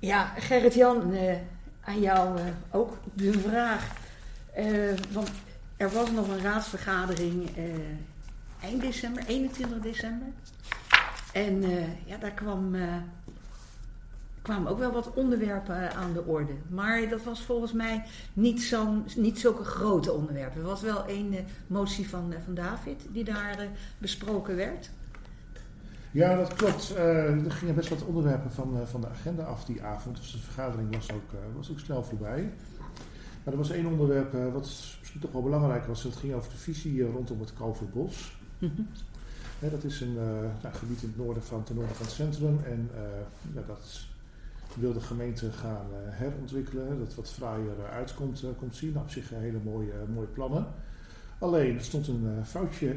Ja, Gerrit-Jan, aan jou ook de vraag. Want er was nog een raadsvergadering eind december, 21 december. En daar kwamen ook wel wat onderwerpen aan de orde. Maar dat was volgens mij niet zulke grote onderwerpen. Er was wel één motie van David die daar besproken werd. Ja, dat klopt. Er gingen best wat onderwerpen van de agenda af die avond. Dus de vergadering was ook snel voorbij. Maar er was één onderwerp wat misschien toch wel belangrijk was. Dat ging over de visie rondom het Kalverbos. Mm-hmm. Dat is een gebied in het noorden ten noorden van het centrum. En dat wil de gemeente gaan herontwikkelen. Dat wat fraaier uit komt zien. Op zich hele mooie plannen. Alleen, er stond een foutje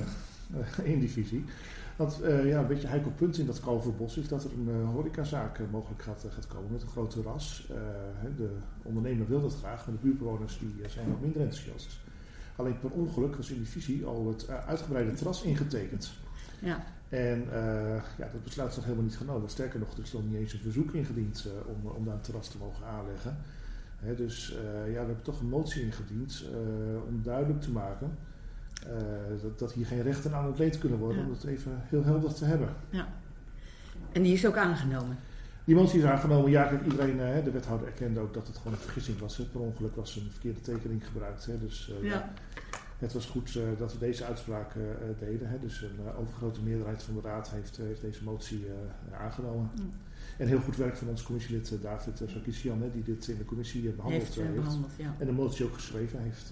in die visie. Want een beetje een heikel punt in dat Kalverbos is dat er een horecazaak mogelijk gaat komen met een groot terras. De ondernemer wil dat graag, maar de buurtbewoners die zijn wat minder enthousiast. Alleen per ongeluk was in die visie al het uitgebreide terras ingetekend. Ja. En dat besluit is nog helemaal niet genomen. Sterker nog, er is nog niet eens een verzoek ingediend om daar een terras te mogen aanleggen. Dus we hebben toch een motie ingediend om duidelijk te maken dat hier geen rechten aan ontleend kunnen worden, om het even heel helder te hebben. Ja. En die is ook aangenomen? Die motie is aangenomen. Ja, iedereen, de wethouder erkende ook dat het gewoon een vergissing was. Per ongeluk was een verkeerde tekening gebruikt. Dus het was goed dat we deze uitspraak deden. Dus een overgrote meerderheid van de raad heeft deze motie aangenomen. Mm. En heel goed werk van ons commissielid David Sarkisian, die dit in de commissie behandeld heeft. En de motie ook geschreven heeft.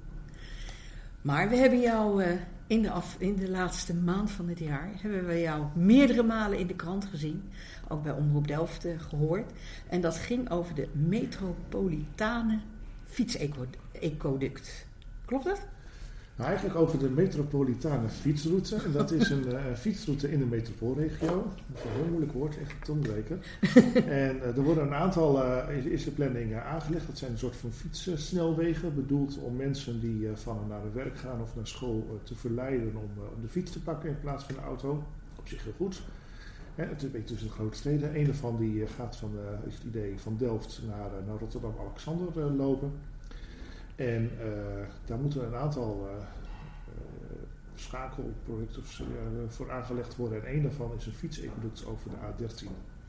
Maar we hebben jou in de laatste maand van het jaar hebben we jou meerdere malen in de krant gezien. Ook bij Omroep Delft gehoord. En dat ging over de metropolitane fietsecoduct. Klopt dat? Nou, eigenlijk over de metropolitane fietsroute. En dat is een fietsroute in de metropoolregio. Dat is een heel moeilijk woord, echt een tongbreker. En er worden een aantal, is de planning aangelegd. Dat zijn een soort van fietssnelwegen. Bedoeld om mensen die van en naar hun werk gaan of naar school te verleiden om de fiets te pakken in plaats van de auto. Op zich heel goed. Het is een beetje tussen de grote steden. Een daarvan die gaat is het idee van Delft naar Rotterdam-Alexander lopen. En daar moeten een aantal schakelprojecten voor aangelegd worden. En één daarvan is een fietsecoduct over de A13.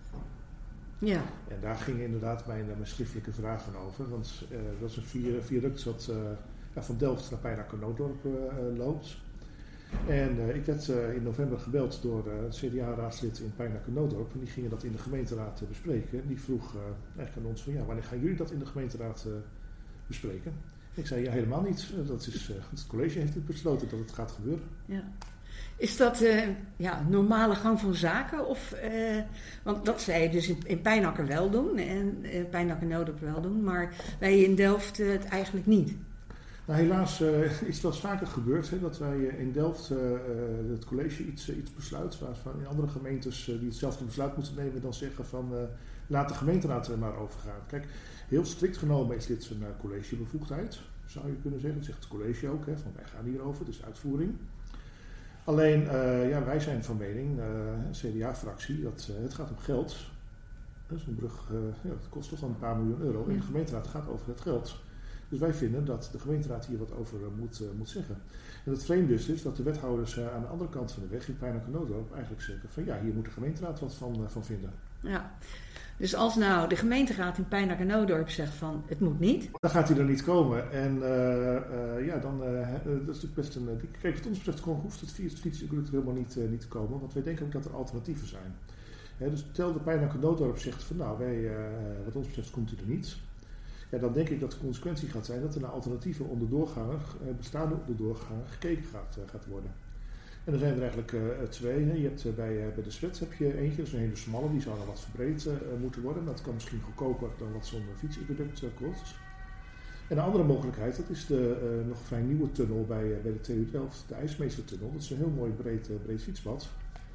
Ja. En daar gingen inderdaad mijn schriftelijke vragen over. Want dat is een viaduct dat van Delft naar Pijnacker-Nootdorp loopt. En ik werd in november gebeld door het CDA-raadslid in Pijnacker-Nootdorp. En die gingen dat in de gemeenteraad bespreken. En die vroeg eigenlijk aan ons van wanneer gaan jullie dat in de gemeenteraad bespreken? Ik zei helemaal niet. Het college heeft het besloten dat het gaat gebeuren. Ja. Is dat normale gang van zaken? Want dat zei je dus in Pijnacker wel doen en Pijnacker-Nootdorp wel doen, maar wij in Delft het eigenlijk niet. Nou, helaas is het wel eens vaker gebeurd dat wij in Delft het college iets besluit, waarvan in andere gemeentes die hetzelfde besluit moeten nemen dan zeggen van laat de gemeenteraad er maar over gaan. Kijk, heel strikt genomen is dit een collegebevoegdheid, zou je kunnen zeggen. Dat zegt het college ook, van wij gaan hierover, dus uitvoering. Alleen, wij zijn van mening, CDA-fractie, dat het gaat om geld. Dat is een brug, dat kost toch al een paar miljoen euro. En de gemeenteraad gaat over het geld. Dus wij vinden dat de gemeenteraad hier wat over moet zeggen. En het vreemde is dat de wethouders aan de andere kant van de weg in Pijnacker-Nootdorp eigenlijk zeggen van hier moet de gemeenteraad wat van vinden. Ja, dus als nou de gemeenteraad in Pijnacker-Nootdorp zegt van het moet niet. Dan gaat hij er niet komen. En dat is natuurlijk best een... Kijk, wat ons betreft hoeft het fietsenroute helemaal niet te komen. Want wij denken ook dat er alternatieven zijn. Dus stel de Pijnacker-Nootdorp zegt van wat ons betreft komt hij er niet. Ja, dan denk ik dat de consequentie gaat zijn dat er naar alternatieven om de doorganger, bestaande op de doorganger, gekeken gaat worden. En er zijn er eigenlijk twee. Je hebt bij de Swets heb je eentje, dat is een hele smalle, die zou dan wat verbreed moeten worden. Maar dat kan misschien goedkoper dan wat zo'n fietsecoduct kost. En de andere mogelijkheid, dat is de nog vrij nieuwe tunnel bij de TU Delft, de IJsmeestertunnel. Dat is een heel mooi breed fietspad.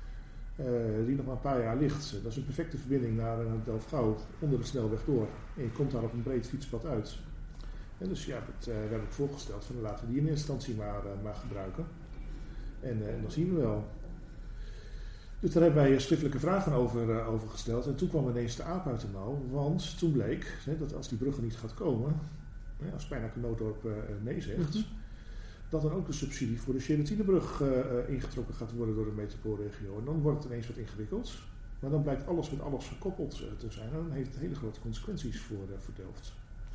Die nog maar een paar jaar ligt. Dat is een perfecte verbinding naar Delft-Gouw onder de snelweg door. En je komt daar op een breed fietspad uit. En dus we hebben het voorgesteld van laten we die in eerste instantie maar gebruiken. En dan zien we wel. Dus daar hebben wij schriftelijke vragen over gesteld. En toen kwam ineens de aap uit de mouw. Want toen bleek dat als die brug er niet gaat komen, als Pijnacker Nootdorp nee zegt, dat dan ook de subsidie voor de Cheretinebrug ingetrokken gaat worden door de metropoolregio. En dan wordt het ineens wat ingewikkeld. Maar dan blijkt alles met alles gekoppeld te zijn. En dan heeft het hele grote consequenties voor Delft.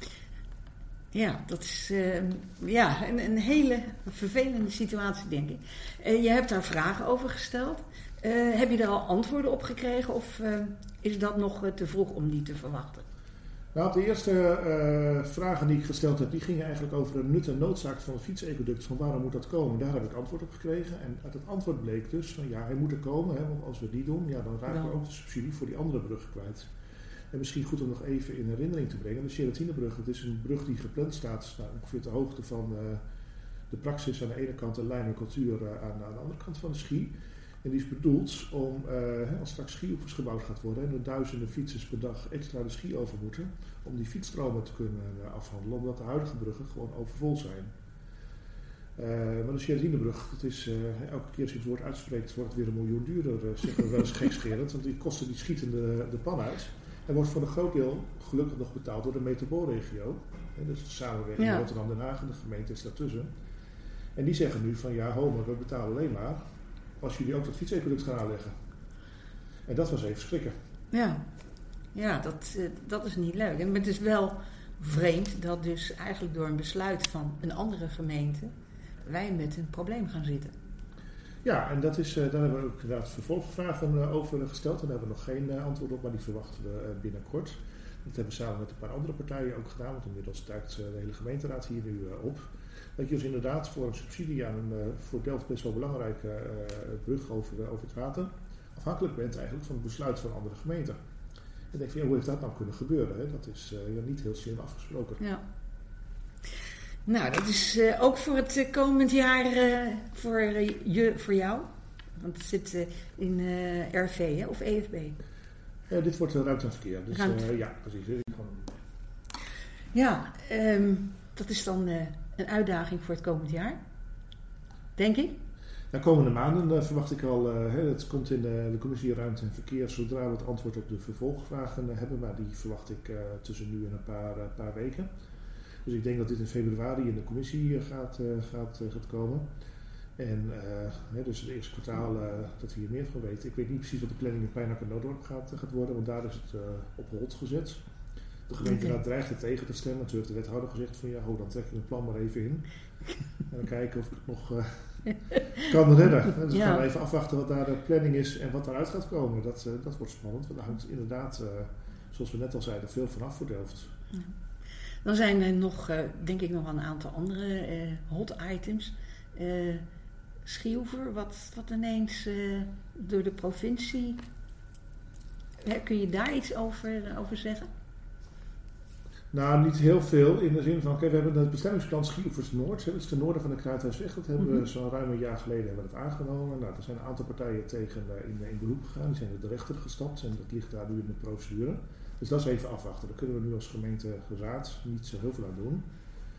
Ja, dat is een hele vervelende situatie, denk ik. Je hebt daar vragen over gesteld. Heb je daar al antwoorden op gekregen of is dat nog te vroeg om die te verwachten? Nou, de eerste vragen die ik gesteld heb, die gingen eigenlijk over de nut en noodzaak van het fietsecoduct. Van waarom moet dat komen? Daar heb ik antwoord op gekregen. En uit het antwoord bleek dus van ja, hij moet er komen. Want als we die doen, dan raken we ook de subsidie voor die andere brug kwijt. En misschien goed om nog even in herinnering te brengen. De Cheretinebrug, het is een brug die gepland staat ongeveer ter hoogte van de Praxis aan de ene kant en Lijm en Cultuur aan de andere kant van de Schie. En die is bedoeld om, als straks schieoevers gebouwd gaat worden en er duizenden fietsers per dag extra de Schie over moeten, om die fietsstromen te kunnen afhandelen, omdat de huidige bruggen gewoon overvol zijn. Maar de Cheretinebrug, het is, elke keer als je het woord uitspreekt, wordt het weer $1 miljoen duurder, zeggen we wel eens gekscherend, want die kosten die schieten de pan uit. En wordt voor een groot deel gelukkig nog betaald door de metropoolregio. Dus de samenwerking met Rotterdam-Den Haag en de gemeente is daartussen. En die zeggen nu van ja, maar we betalen alleen maar als jullie ook dat fietsecoduct gaan aanleggen. En dat was even schrikken. Ja, dat is niet leuk. En het is wel vreemd dat dus eigenlijk door een besluit van een andere gemeente wij met een probleem gaan zitten. Ja, en dat is, daar hebben we ook inderdaad vervolgvragen over gesteld. En daar hebben we nog geen antwoord op, maar die verwachten we binnenkort. Dat hebben we samen met een paar andere partijen ook gedaan, want inmiddels duikt de hele gemeenteraad hier nu op. Dat je dus inderdaad voor een subsidie aan een voor Delft best wel belangrijke brug over het water afhankelijk bent eigenlijk van het besluit van andere gemeenten. En denk van hoe heeft dat nou kunnen gebeuren? Hè? Dat is niet heel slim afgesproken. Ja. Nou, dat is ook voor het komend jaar voor jou. Want het zit in RV of EFB? Dit wordt ruimte en verkeer. Dus ja, precies. Ja, dat is dan een uitdaging voor het komend jaar, denk ik. De komende maanden verwacht ik al, het komt in de commissie Ruimte en Verkeer zodra we het antwoord op de vervolgvragen hebben, maar die verwacht ik tussen nu en een paar weken. Dus ik denk dat dit in februari in de commissie gaat komen. En dus het eerste kwartaal dat we hier meer van weten. Ik weet niet precies wat de planning in Pijnacker Nootdorp gaat worden, want daar is het op hold gezet. De gemeenteraad dreigt het tegen te stemmen. Toen heeft de wethouder gezegd van dan trek ik het plan maar even in. En dan kijken of ik het nog kan redden. Dus we gaan even afwachten wat daar de planning is en wat daaruit gaat komen. Dat wordt spannend, want daar hangt inderdaad, zoals we net al zeiden, veel vanaf voor Delft. Ja. Dan zijn er nog, denk ik, nog een aantal andere hot items. Schieoever, wat ineens door de provincie. Kun je daar iets over zeggen? Nou, niet heel veel in de zin van, we hebben het bestemmingsplan Schieoevers Noord, dat is ten noorden van de Kruidhuisweg, dat hebben we zo'n ruim een jaar geleden hebben we dat aangenomen. Nou, er zijn een aantal partijen tegen in beroep gegaan, die zijn in de rechter gestapt en dat ligt daar nu in de procedure. Dus dat is even afwachten, daar kunnen we nu als gemeenteraad niet zo heel veel aan doen.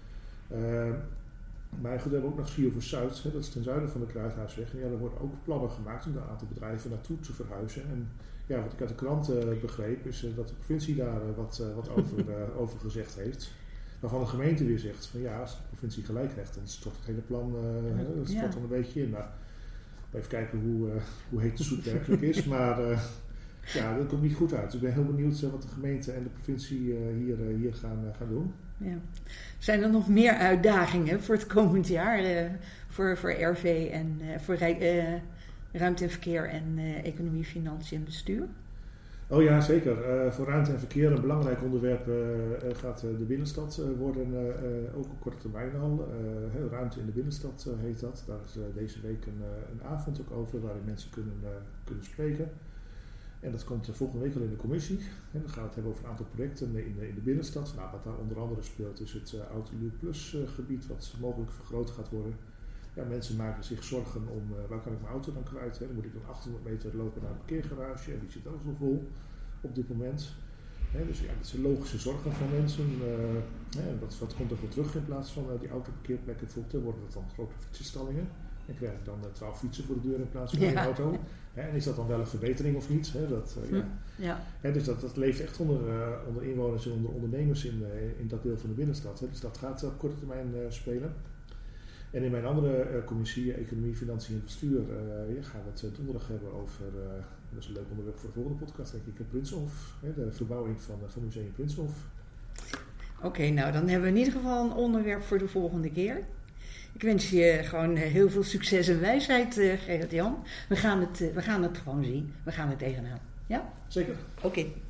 Maar goed, we hebben ook nog Schieoevers Zuid, dat is ten zuiden van de Kruidhuisweg. En er worden ook plannen gemaakt om daar een aantal bedrijven naartoe te verhuizen. En ja, wat ik uit de krant begreep, is dat de provincie daar wat over gezegd heeft. Waarvan de gemeente weer zegt van als de provincie gelijk krijgt, dan stort het hele plan stort dan een beetje in. Nou, even kijken hoe heet de soep werkelijk is, maar dat komt niet goed uit. Ik ben heel benieuwd wat de gemeente en de provincie hier gaan doen. Ja. Zijn er nog meer uitdagingen voor het komend jaar voor RV en voor Ruimte en Verkeer en Economie, Financiën en Bestuur? Oh ja, zeker. Voor ruimte en verkeer een belangrijk onderwerp gaat de binnenstad worden, ook op korte termijn al. Ruimte in de binnenstad heet dat. Daar is deze week een avond ook over waarin mensen kunnen spreken. En dat komt volgende week al in de commissie. En dan gaan we het hebben over een aantal projecten in de binnenstad. Nou, wat daar onder andere speelt is het Autoluw Plus gebied wat mogelijk vergroot gaat worden. Ja, mensen maken zich zorgen om waar kan ik mijn auto dan kwijt. Dan moet ik dan 800 meter lopen naar een parkeergarage en die zit ook zo vol op dit moment. Dus ja, dat zijn logische zorgen van mensen. En wat komt er voor terug in plaats van die autoparkeerplekken? Worden dat dan grote fietsenstallingen? Ik werk dan 12 fietsen voor de deur in plaats van een auto. En is dat dan wel een verbetering of niet? Dus dat leeft echt onder inwoners en onder ondernemers in dat deel van de binnenstad. Dus dat gaat op korte termijn spelen. En in mijn andere commissie, Economie, Financiën en Bestuur, gaan we het donderdag hebben over, dat is een leuk onderwerp voor de volgende podcast, denk ik, Prinsenhof. De verbouwing van Museum Prinsenhof. Oké, nou dan hebben we in ieder geval een onderwerp voor de volgende keer. Ik wens je gewoon heel veel succes en wijsheid, Gerrit-Jan. We gaan het gewoon zien. We gaan het tegenaan. Ja? Zeker. Oké.